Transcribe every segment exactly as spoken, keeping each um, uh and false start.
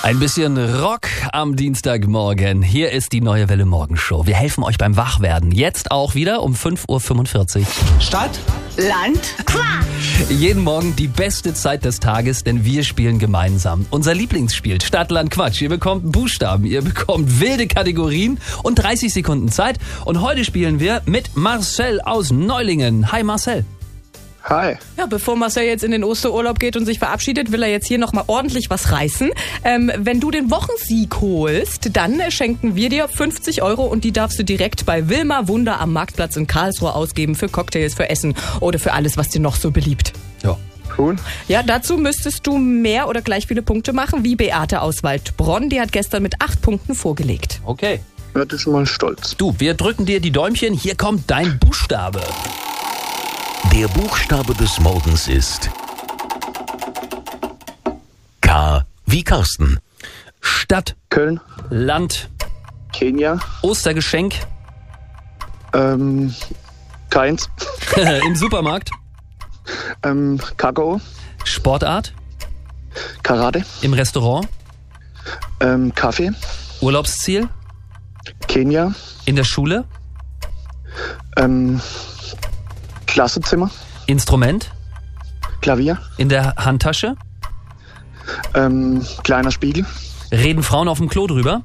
Ein bisschen Rock am Dienstagmorgen. Hier ist die Neue Welle Morgenshow. Wir helfen euch beim Wachwerden. Jetzt auch wieder um fünf Uhr fünfundvierzig. Stadt, Land, Quatsch. Jeden Morgen die beste Zeit des Tages, denn wir spielen gemeinsam. Unser Lieblingsspiel, Stadt, Land, Quatsch. Ihr bekommt Buchstaben, ihr bekommt wilde Kategorien und dreißig Sekunden Zeit. Und heute spielen wir mit Marcel aus Neulingen. Hi Marcel. Hi. Ja, bevor Marcel jetzt in den Osterurlaub geht und sich verabschiedet, will er jetzt hier nochmal ordentlich was reißen. Ähm, wenn du den Wochensieg holst, dann schenken wir dir fünfzig Euro und die darfst du direkt bei Wilma Wunder am Marktplatz in Karlsruhe ausgeben für Cocktails, für Essen oder für alles, was dir noch so beliebt. Ja. Cool. Ja, dazu müsstest du mehr oder gleich viele Punkte machen, wie Beate aus Waldbronn. Die hat gestern mit acht Punkten vorgelegt. Okay. Ja, das ist mal stolz. Du, wir drücken dir die Däumchen. Hier kommt dein Buchstabe. Der Buchstabe des Morgens ist K wie Carsten. Stadt, Köln, Land, Kenia, Ostergeschenk, ähm, keins, im Supermarkt, ähm, Kakao, Sportart, Karate, im Restaurant, ähm, Kaffee, Urlaubsziel, Kenia, in der Schule, ähm, Klassenzimmer, Instrument, Klavier, in der Handtasche, ähm, kleiner Spiegel, reden Frauen auf dem Klo drüber.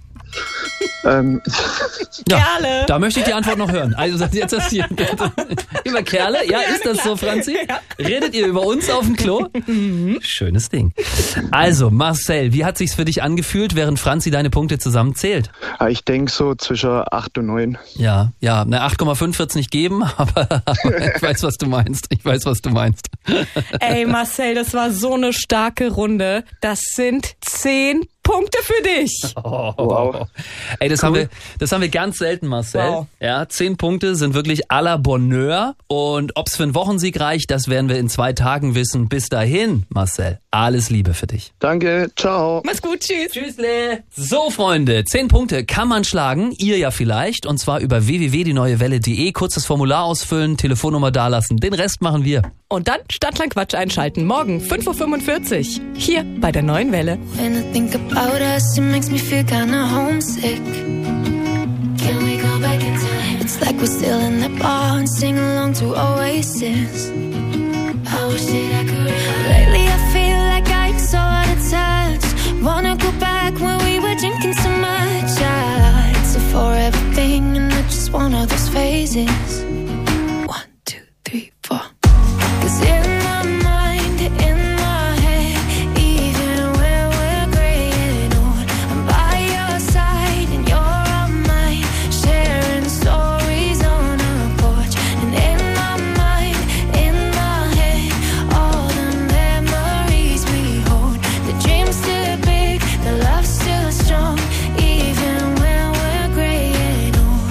ähm, Ja, Kerle. da möchte ich die Antwort noch hören. Also jetzt das hier. Über Kerle? Ja, ist das so, Franzi? Redet ihr über uns auf dem Klo? Schönes Ding. Also, Marcel, wie hat sich's für dich angefühlt, während Franzi deine Punkte zusammenzählt? ja, ich denke so zwischen acht und neun. Ja, ja, eine acht Komma fünf wird's nicht geben, aber ich weiß, was du meinst. Ich weiß, was du meinst. Ey, Marcel, das war so eine starke Runde. Das sind zehn Punkte für dich. Wow. Ey, das haben wir, das haben wir ganz selten, Marcel. Wow. Ja, zehn Punkte sind wirklich à la Bonheur. Und ob's für einen Wochensieg reicht, das werden wir in zwei Tagen wissen. Bis dahin, Marcel, alles Liebe für dich. Danke, ciao. Mach's gut, tschüss. Tschüssle. So, Freunde, zehn Punkte kann man schlagen. Ihr ja vielleicht. Und zwar über w w w punkt die neue welle punkt de. Kurzes Formular ausfüllen, Telefonnummer dalassen. Den Rest machen wir. Und dann Stadtland Quatsch einschalten. Morgen fünf Uhr fünfundvierzig. Hier bei der Neuen Welle. When I think about us, it makes me feel kinda homesick. Can we go back in time? It's like we're still in the bar and sing along to Oasis. I wish that I could. Lately I feel like I'm so out of touch. Wanna go back when we were drinking so much. I, it's a forever thing and I just want all those phases. One, two, three, four. 'Cause in my mind, in my head, even when we're graying old, I'm by your side and you're on mine, sharing stories on a porch. And in my mind, in my head, all the memories we hold. The dream's still big, the love's still strong, even when we're graying old.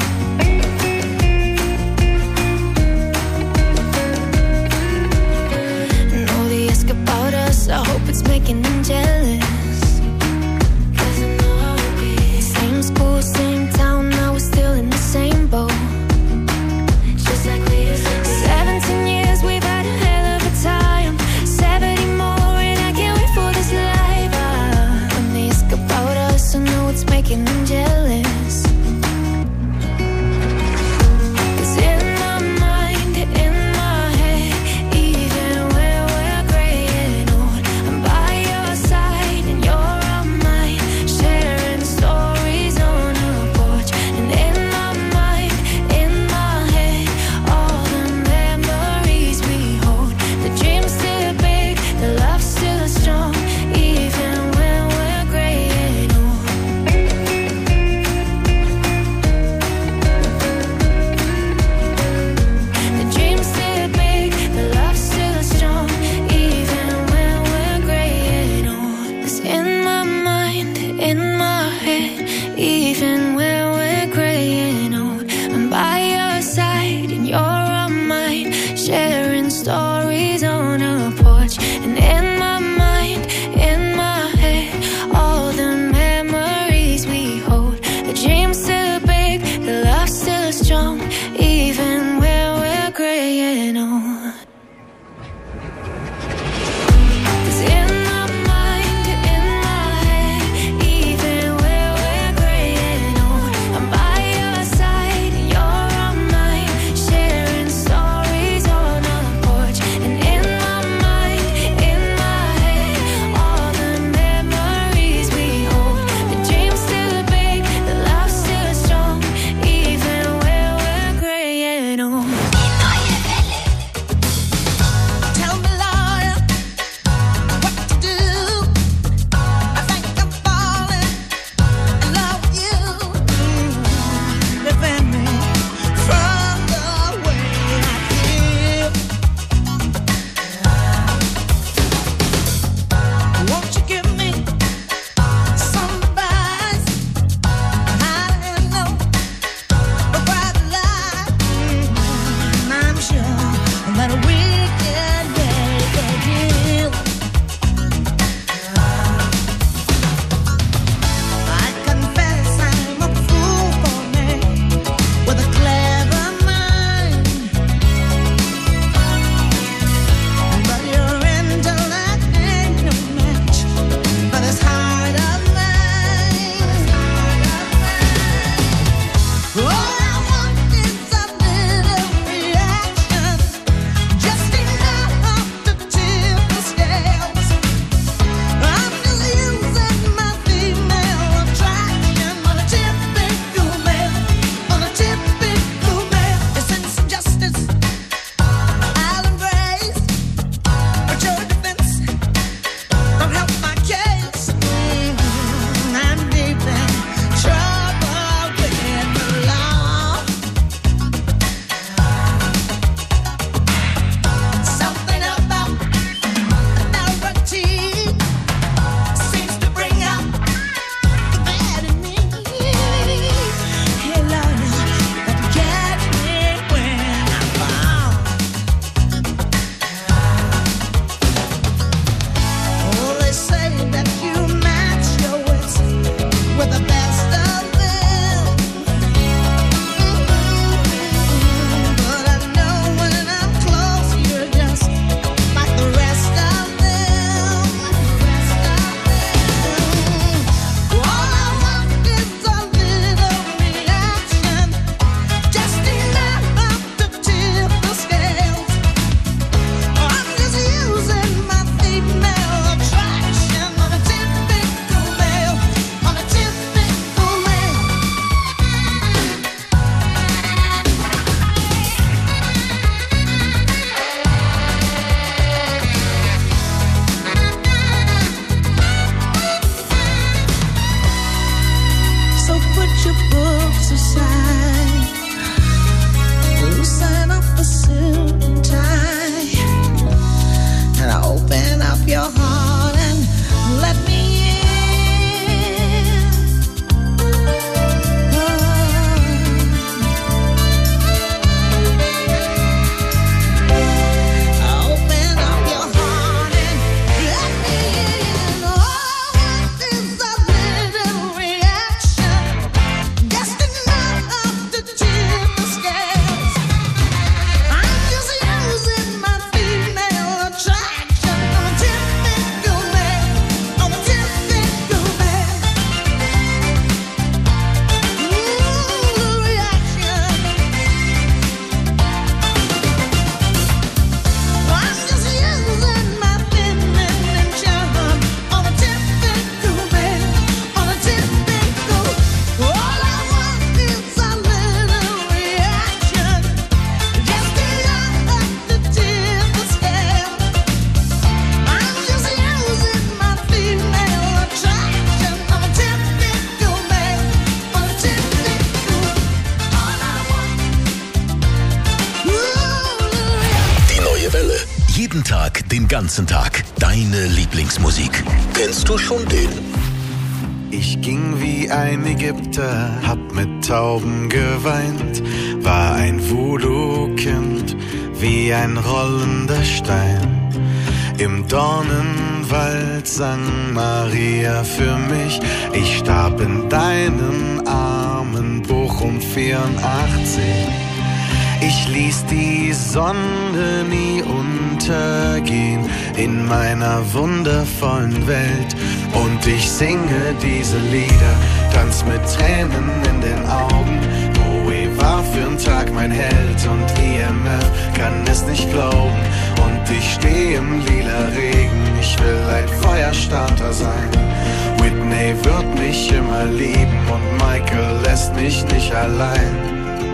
Jeden Tag, den ganzen Tag. Deine Lieblingsmusik. Kennst du schon den? Ich ging wie ein Ägypter, hab mit Tauben geweint, war ein Voodoo-Kind, wie ein rollender Stein. Im Dornenwald sang Maria für mich, ich starb in deinen Armen, Bochum vierundachtzig. Ich ließ die Sonne nie untergehen in meiner wundervollen Welt. Und ich singe diese Lieder, tanz mit Tränen in den Augen. Bowie war für'n Tag mein Held und I M F kann es nicht glauben. Und ich steh im lila Regen, ich will ein Feuerstarter sein. Whitney wird mich immer lieben und Michael lässt mich nicht allein.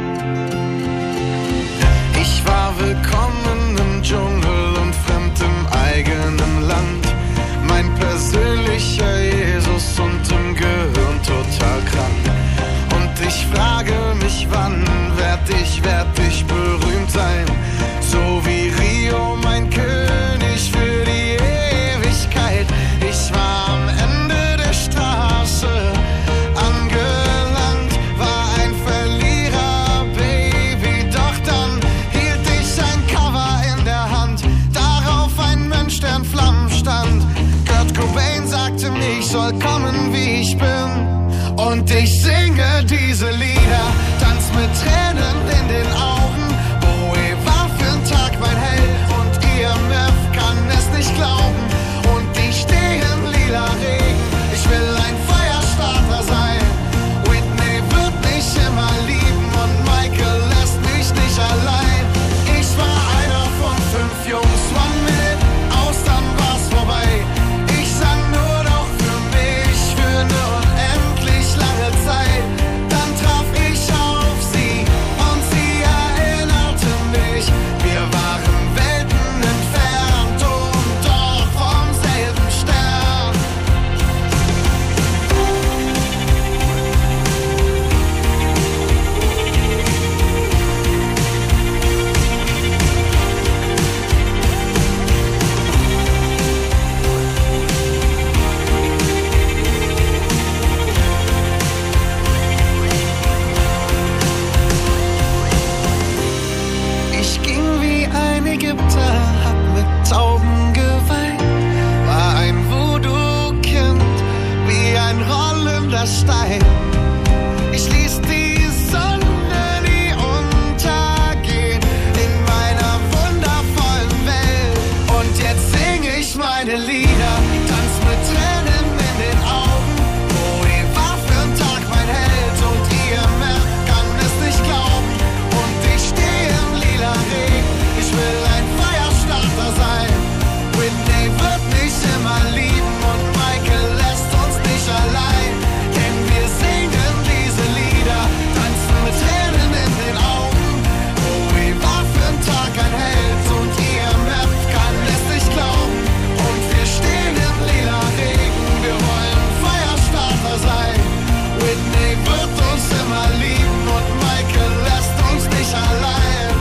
Ich war willkommen im Dschungel und fremd im eigenen Land. Mein persönlicher Jesus und im Gehirn total krank. Und ich frage mich, wann werd ich, werd ich berühmt sein? So wie Rio, mein König für die Ewigkeit. Ich war am Ende der Straße angelangt, war ein Verlierer, Baby. Doch dann hielt ich ein Cover in der Hand, darauf ein Mensch, der in Flammen stand. Kurt Cobain sagte mir, ich soll kommen, wie ich bin. Und ich singe diese Lieder, tanz mit Tränen in den Augen. Bowie war für'n Tag mein Held und I M F kann es nicht glauben. Und ich steh im lila Regen, ich will ein Feuerstarter sein. Whitney wird mich immer lieben und Michael lässt mich nicht allein. Ich war einer von fünf Jungs, one minute, aus dann war's vorbei. Ich sang nur noch für mich, für eine unendlich lange Zeit. Dann traf ich auf sie und sie erinnerte mich. Wir waren Welten entfernt und doch vom selben Stern. Ich ging wie ein Ägypter, hab mit Tauben geweint, war ein Voodoo-Kind, wie ein rollender Stein. Ich ließ die Sonne nie untergehen in meiner wundervollen Welt. Und jetzt sing ich meine Lieder, tanz mit Tränen in den Augen. Bowie war für'n Tag mein Held und I M F kann es nicht glauben. Und ich steh im lila Regen, ich will ein Feuerstarter sein. Whitney wird mich immer lieben und Michael lässt uns nicht allein. Denn wir singen diese Lieder, tanzen mit Tränen in den Augen. Bowie war für'n Tag ein Held und I M F kann es nicht glauben. Und wir stehen im lila Regen, wir wollen Feuerstarter sein. Whitney wird uns immer lieben und Michael lässt uns nicht allein.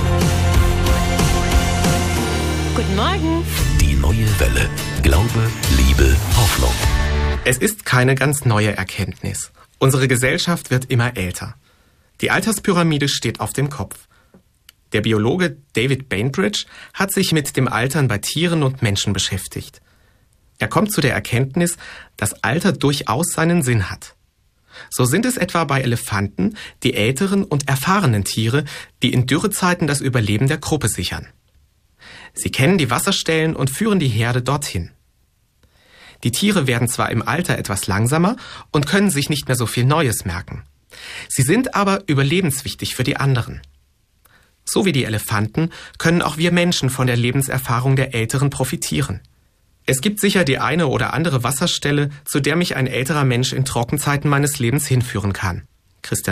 Guten Morgen. Die neue Welle. Glaube, Liebe, Hoffnung. Es ist keine ganz neue Erkenntnis. Unsere Gesellschaft wird immer älter. Die Alterspyramide steht auf dem Kopf. Der Biologe David Bainbridge hat sich mit dem Altern bei Tieren und Menschen beschäftigt. Er kommt zu der Erkenntnis, dass Alter durchaus seinen Sinn hat. So sind es etwa bei Elefanten die älteren und erfahrenen Tiere, die in Dürrezeiten das Überleben der Gruppe sichern. Sie kennen die Wasserstellen und führen die Herde dorthin. Die Tiere werden zwar im Alter etwas langsamer und können sich nicht mehr so viel Neues merken. Sie sind aber überlebenswichtig für die anderen. So wie die Elefanten können auch wir Menschen von der Lebenserfahrung der Älteren profitieren. Es gibt sicher die eine oder andere Wasserstelle, zu der mich ein älterer Mensch in Trockenzeiten meines Lebens hinführen kann. Christian